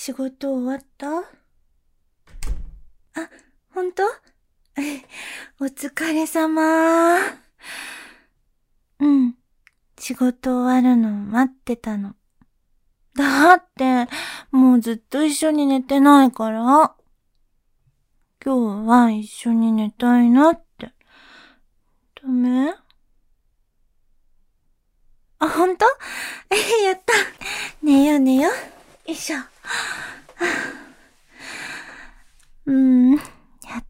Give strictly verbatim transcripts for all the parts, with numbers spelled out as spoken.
仕事終わった？あ、ほんと？お疲れ様。うん。仕事終わるの待ってたの。だって、もうずっと一緒に寝てないから。今日は一緒に寝たいなって。ダメ？あ、ほんと？え、やった。寝よう寝よう。よいしょ。うーん、やった。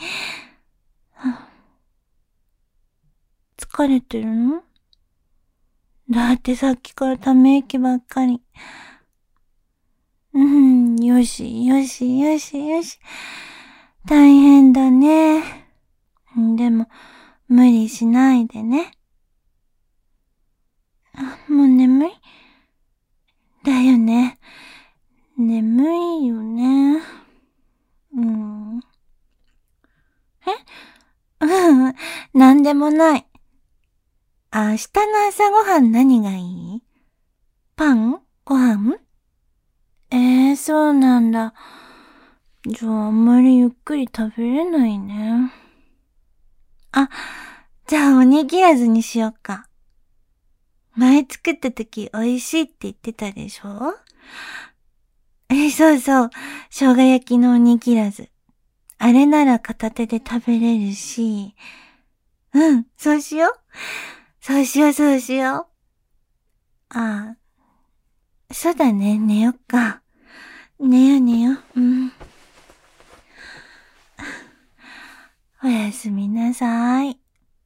疲れてるの？だってさっきからため息ばっかり。うん、よし、よし、よし、よし。大変だね。でも、無理しないでね。あ、もう眠い？だよね。眠いよね。うん。え？うん、なんでもない。明日の朝ごはん何がいい？パン？ご飯？えー、そうなんだ。じゃああんまりゆっくり食べれないね。あ、じゃあおにぎらずにしよっか。前作った時美味しいって言ってたでしょ？え、そうそう。生姜焼きのおにぎらず。あれなら片手で食べれるし。うん、そうしよう。そうしよう、そうしよう。ああ、そうだね、寝よっか。寝よ寝よ。うん。おやすみなさい。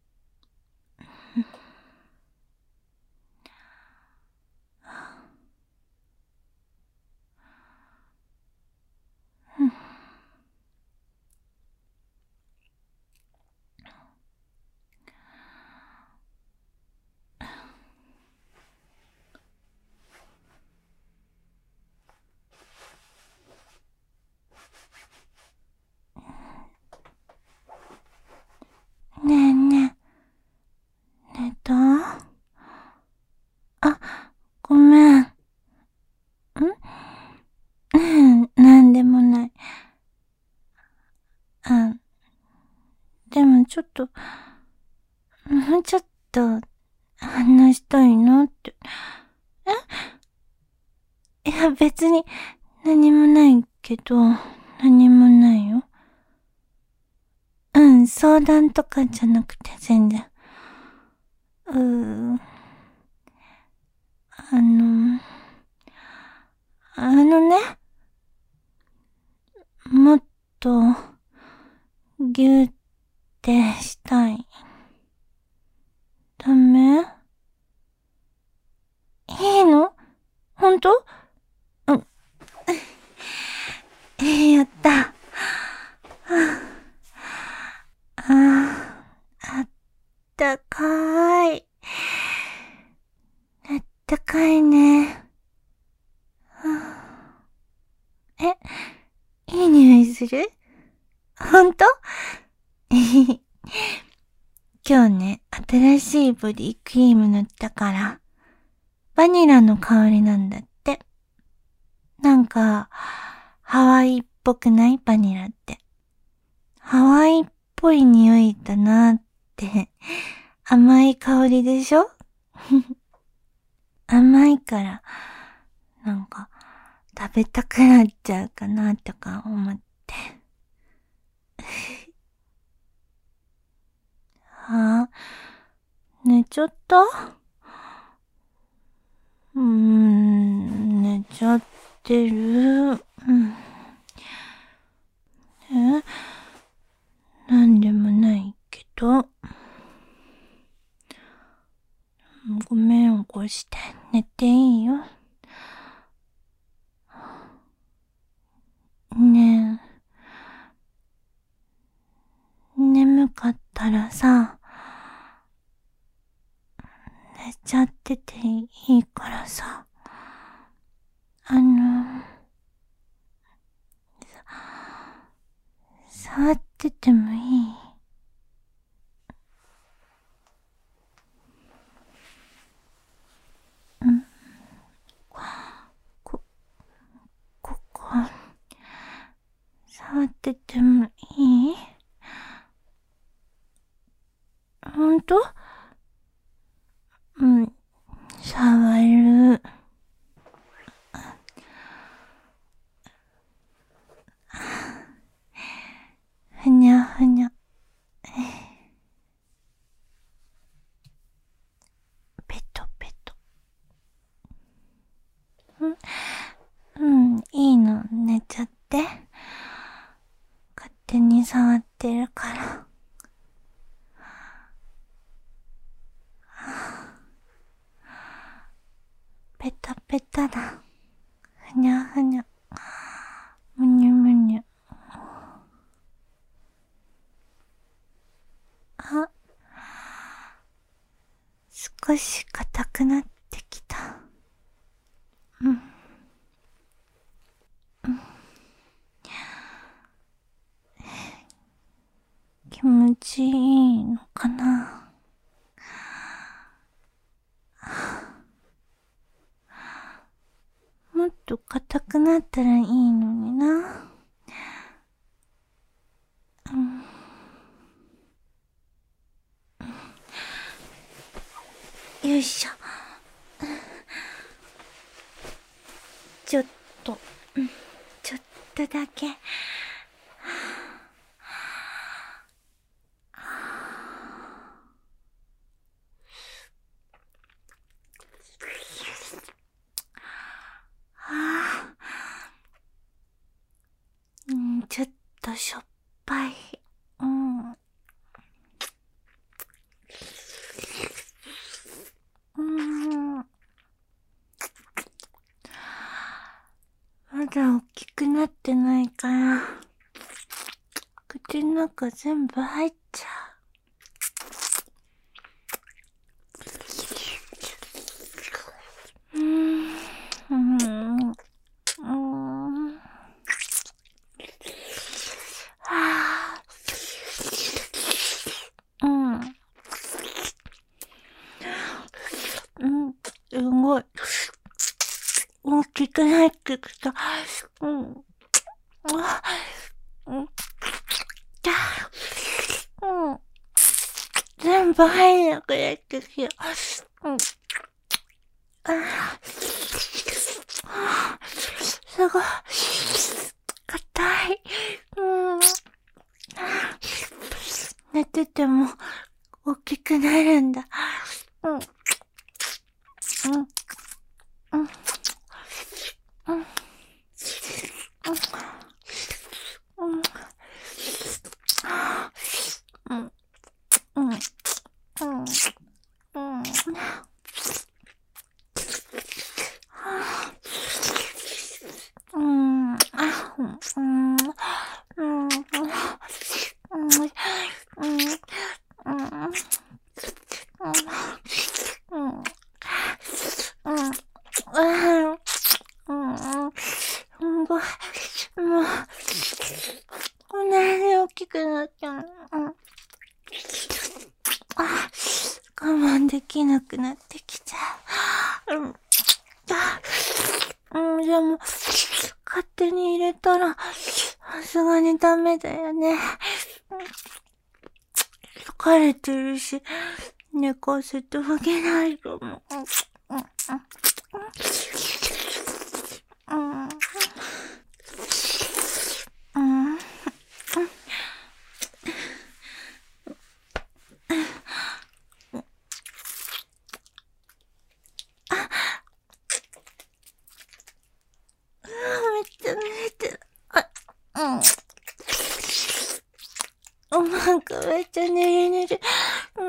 ねえねえ、寝た？あ、ごめん。ん？うん、なんでもない。あ、でもちょっと、もうちょっと話したいなって。え？いや別に何もないけど、何もないよ。うん、相談とかじゃなくて全然。うー、あの、あのね、もっと、ぎゅってしたい。ダメ？いいの？ほんと？うん。えー、やった。ああ、あったかい。あったかいね。え、いい匂いする？ほんと？今日ね、新しいボディクリーム塗ったから、バニラの香りなんだって。なんか、ハワイっぽくない？バニラって。ハワイっぽい匂いだなって。甘い香りでしょ？甘いから、なんか、食べたくなっちゃうかなとか思って。はあ、寝ちゃった？うーん、寝ちゃってる。うん。え？なんでもないけど。ごめん起こして。寝ていいよ。ねえ、眠かったらさ、寝ちゃってていいからさ。あの、触っててもいい？うん。こ、 触っててもいい？ほんと？うん、触る。ふにゃふにゃ。ペトペト。うん、うん、いいの、寝ちゃって。勝手に触ってるから。ペタペタだ。ふにゃふにゃ。むにゅむにゅ。あ、少し硬くなってきた。うん。うん。気持ちいいのかな。もっと硬くなったらいいのにな。うん。よいしょ。ちょっと、ちょっとだけ。うん、ちょっとしょっぱい。うん。うん。まだ大きくなってないから、口の中全部入っちゃう。うーん。うーん。うーん。はぁ。うん。うん。すごい。大きくなってきた。うん。うん。うん。全部入らなくなってきた。うん。ああ、すごい。硬い。うん。寝てても大きくなるんだ。うん。うん。うん。うん。うん。うん。うん。うん。うん。うん。うん。あ、うん。うん。うん。うん。うん。うん。うん。すごい。もう、こんなに大きくなっちゃう。うん。あ、我慢できなくなってきちゃう。うん。あ、うん、でも、勝手に入れたら、さすがにダメだよね。疲れてるし、寝かせてあげないと思う。うん。うん。うん。うん。めっちゃ寝れてる。あ、うん。なんかめっちゃ寝れ寝れ。うん。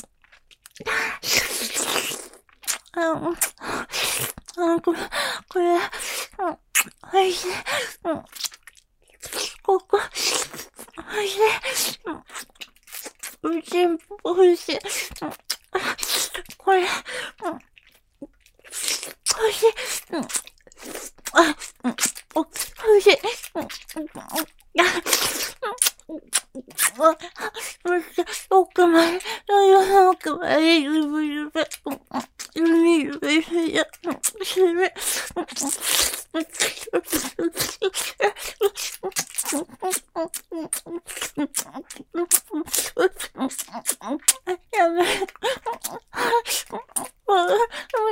うん。あ、これ、これ、うん。おいしい。うん。ここ、おいしい。うん。全部おいしい。うん。これ、うん。おいしい。うん。あ、うん。お、おいしい。うん。あ、うん。めっちゃ奥まで、大の奥まで、ゆぶゆぶ。うん。ゆぶゆぶする。うん。する。うん。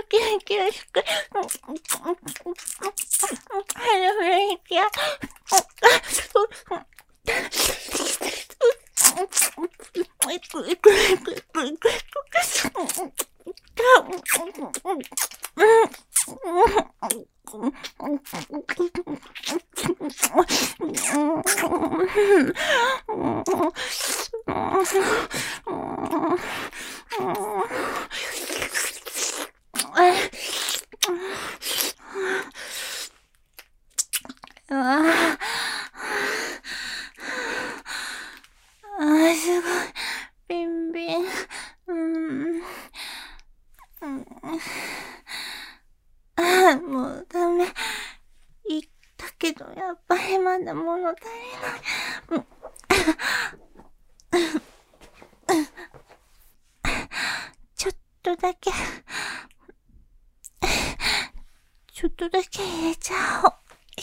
キラキラして、鼻フライキラ。ああ、あ、すごい。ビンビン。うん。うん、ああ、もうダメ。言ったけど、やっぱりまだ物足りない。ちょっとだけ。ちょっとだけ入れちゃおう。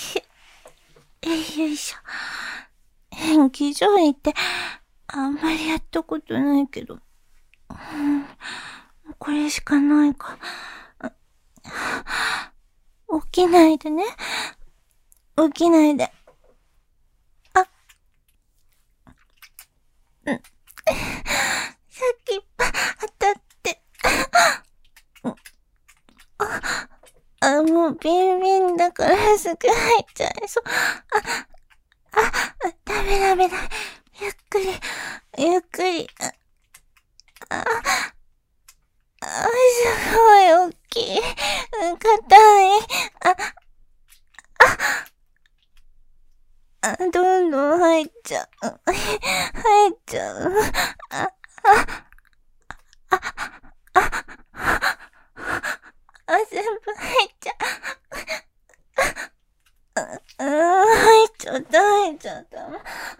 よいしょ。演技上位ってあんまりやったことないけど、うん、これしかないか。起きないでね。起きないで。あ、うん。さっき当たって。あ、もうビンビンだからすぐ入っちゃいそう。あ、あ、ダメダメダメ。ゆっくり、ゆっくり。あ、あ、すごい大きい。硬い。あ、あ、どんどん入っちゃう。入っちゃう。あ、あ、あ、あ、あ、全部入っちゃう。あ、入っちゃった、入っちゃった。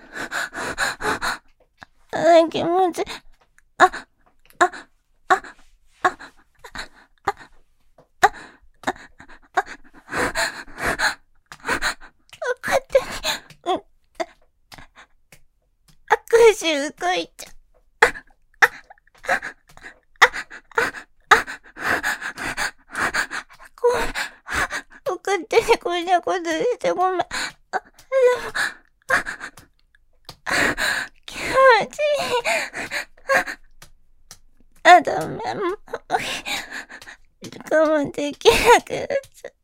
あ、気持ちいい。あ、あ、あ、あ、あ、勝手に、うん、握手動いちゃう。ごめん。勝手にこんなことしてごめん。あ、でも、あ、気持ちいい。あ、ダメ。我慢できなくなっちゃった。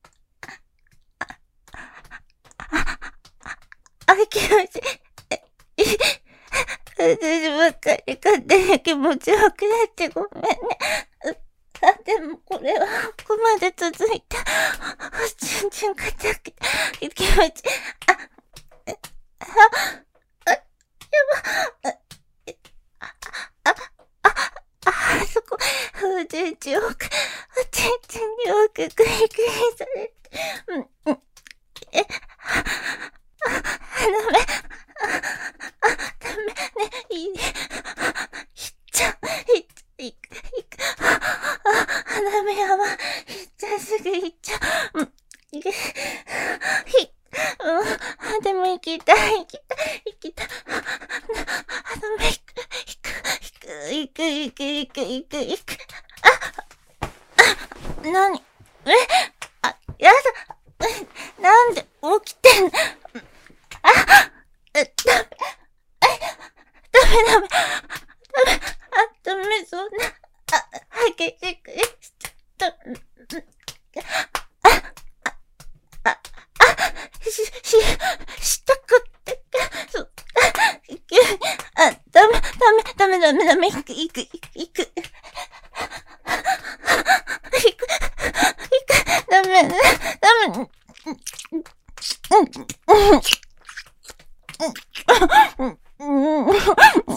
あ、気持ちいい。私ばっかり勝手に気持ちよくなってごめんね。あ、でもこれはここまで続いた。全然硬くて気持ちいい。あ、あ、あ、やば。あ、あ、あ、あ、そこ、全然よく、全然よくクリクリされて。うん、うん。え、あ、あ、ダメ。あ、あ、ダメ。ね、いいね。いっちゃう。いっちゃう。いく、いく。あ、あ、ダメやばい。いっちゃう。すぐいっちゃう。うん。いく。ひ、うん。でも行きたい。行きたい。行きたい。あ、ダメ。行く。行く。行く。行く。行く。行く。行く。あ、あ、なに？え？あ、やだ。なんで起きてんの？あ、ダメ。ダメダメ。ダメ。あ、ダメ、そんな。あ、激しくしちゃった。あ、あ、あ、し、し、したくってか、そ、あ、ダメ、ダメ、ダメ、ダメ、ダメ、行く、行く、行く、行く。行く、行く、ダメ、ダメ。うん、うん、うん、うん、うん。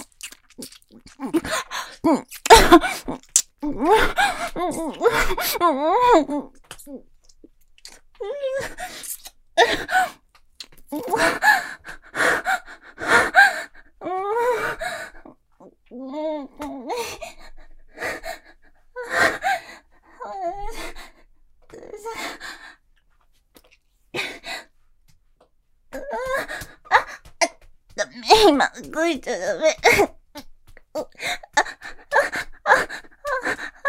ダメ、今動いちゃダメ。あ、あ、あ、あ、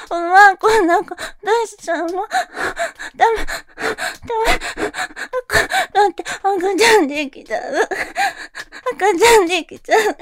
まあ、こんな子、出しちゃうの。ダメ、ダメ。だって、赤ちゃんできちゃう。赤ちゃんできちゃう。ほん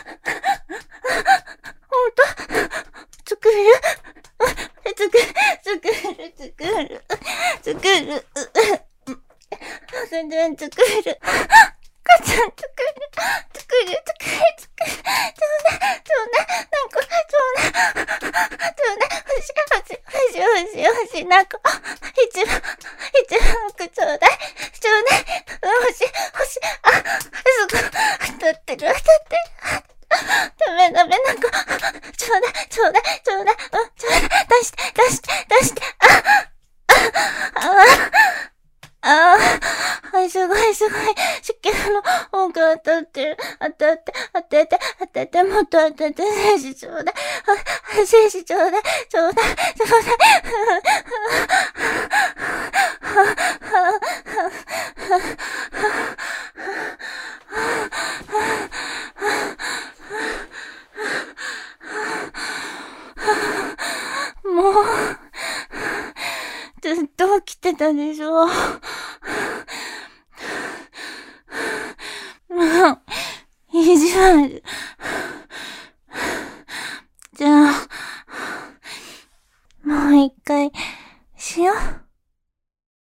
と作る作る、作る、作る、作る。赤ちゃん作る。赤ちゃん作る。作る、作る、作る。ちょうだい、ちょうだい、なんか、ちょうだい。ちょうだい、欲しい、欲しい、欲しい、欲しい、欲しい、なんか、一番、一番奥ちょうだい。ちょうだい、欲しい、欲しい。あ、すごい。当たってる、当たってる。ダメダメ、なんか、ちょうだい、ちょうだい、ちょうだい、うん、ちょうだい、出して、出して、出して、あ、あ、あ、あ、あ、すごい、すごい、しっけの方が当たってる、当たって、当てて、当てて、もっと当てて、精子ちょうだい、あ、精子ちょうだい、ちょうだい、ちょうだい、もう、ずっと起きてたでしょ。もう、意地悪。じゃあ、もう一回、しよう。